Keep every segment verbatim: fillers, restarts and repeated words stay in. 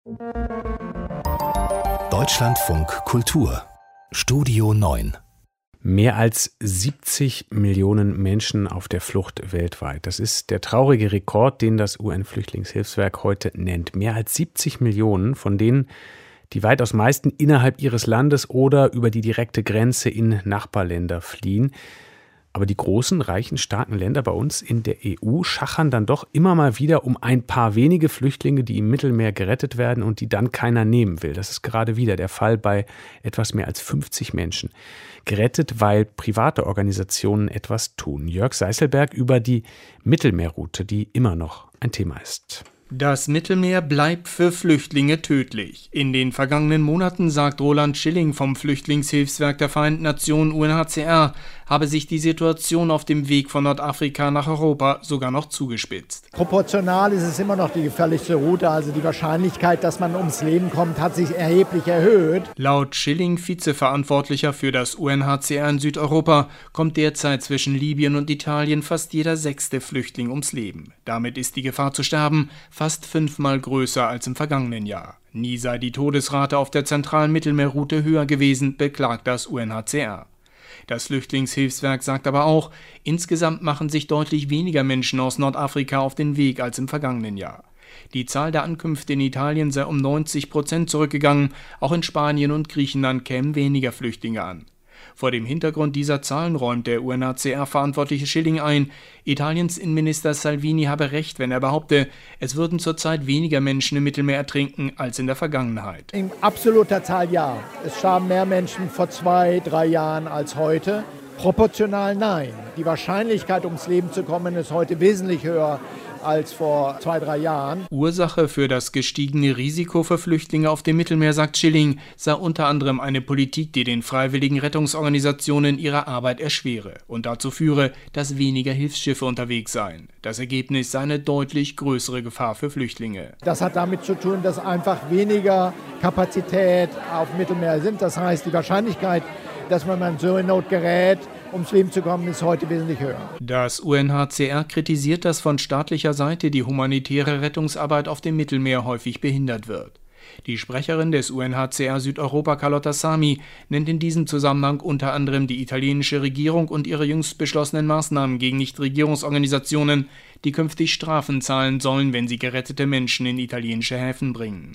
Deutschlandfunk Kultur Studio neun. Mehr als siebzig Millionen Menschen auf der Flucht weltweit. Das ist der traurige Rekord, den das U N-Flüchtlingshilfswerk heute nennt. Mehr als siebzig Millionen, von denen die weitaus meisten innerhalb ihres Landes oder über die direkte Grenze in Nachbarländer fliehen. Aber die großen, reichen, starken Länder bei uns in der E U schachern dann doch immer mal wieder um ein paar wenige Flüchtlinge, die im Mittelmeer gerettet werden und die dann keiner nehmen will. Das ist gerade wieder der Fall bei etwas mehr als fünfzig Menschen. Gerettet, weil private Organisationen etwas tun. Jörg Seißelberg über die Mittelmeerroute, die immer noch ein Thema ist. Das Mittelmeer bleibt für Flüchtlinge tödlich. In den vergangenen Monaten, sagt Roland Schilling vom Flüchtlingshilfswerk der Vereinten Nationen U N H C R, habe sich die Situation auf dem Weg von Nordafrika nach Europa sogar noch zugespitzt. Proportional ist es immer noch die gefährlichste Route, also die Wahrscheinlichkeit, dass man ums Leben kommt, hat sich erheblich erhöht. Laut Schilling, Vizeverantwortlicher für das U N H C R in Südeuropa, kommt derzeit zwischen Libyen und Italien fast jeder sechste Flüchtling ums Leben. Damit ist die Gefahr zu sterben fast fünfmal größer als im vergangenen Jahr. Nie sei die Todesrate auf der zentralen Mittelmeerroute höher gewesen, beklagt das U N H C R. Das Flüchtlingshilfswerk sagt aber auch, insgesamt machen sich deutlich weniger Menschen aus Nordafrika auf den Weg als im vergangenen Jahr. Die Zahl der Ankünfte in Italien sei um neunzig Prozent zurückgegangen, auch in Spanien und Griechenland kämen weniger Flüchtlinge an. Vor dem Hintergrund dieser Zahlen räumt der U N H C R-Verantwortliche Schilling ein, Italiens Innenminister Salvini habe recht, wenn er behaupte, es würden zurzeit weniger Menschen im Mittelmeer ertrinken als in der Vergangenheit. In absoluter Zahl ja. Es starben mehr Menschen vor zwei, drei Jahren als heute. Proportional nein. Die Wahrscheinlichkeit, ums Leben zu kommen, ist heute wesentlich höher als vor zwei, drei Jahren. Ursache für das gestiegene Risiko für Flüchtlinge auf dem Mittelmeer, sagt Schilling, sei unter anderem eine Politik, die den freiwilligen Rettungsorganisationen ihre Arbeit erschwere und dazu führe, dass weniger Hilfsschiffe unterwegs seien. Das Ergebnis sei eine deutlich größere Gefahr für Flüchtlinge. Das hat damit zu tun, dass einfach weniger Kapazität auf dem Mittelmeer sind. Das heißt, die Wahrscheinlichkeit, dass man in so in Not gerät, ums Leben zu kommen, ist heute wesentlich höher. Das U N H C R kritisiert, dass von staatlicher Seite die humanitäre Rettungsarbeit auf dem Mittelmeer häufig behindert wird. Die Sprecherin des U N H C R Südeuropa, Carlotta Sami, nennt in diesem Zusammenhang unter anderem die italienische Regierung und ihre jüngst beschlossenen Maßnahmen gegen Nichtregierungsorganisationen, die künftig Strafen zahlen sollen, wenn sie gerettete Menschen in italienische Häfen bringen.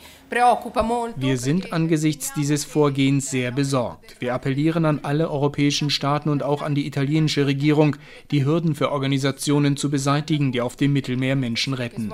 Wir sind angesichts dieses Vorgehens sehr besorgt. Wir appellieren an alle europäischen Staaten und auch an die italienische Regierung, die Hürden für Organisationen zu beseitigen, die auf dem Mittelmeer Menschen retten.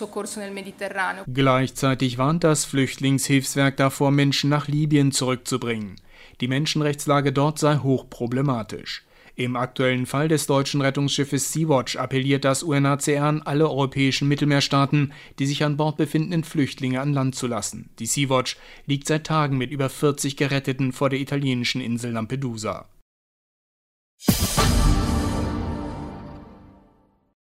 Gleichzeitig warnt das Flüchtlingshilfswerk davor, Menschen nach Libyen zurückzubringen. Die Menschenrechtslage dort sei hochproblematisch. Im aktuellen Fall des deutschen Rettungsschiffes Sea-Watch appelliert das U N H C R an alle europäischen Mittelmeerstaaten, die sich an Bord befindenden Flüchtlinge an Land zu lassen. Die Sea-Watch liegt seit Tagen mit über vierzig Geretteten vor der italienischen Insel Lampedusa.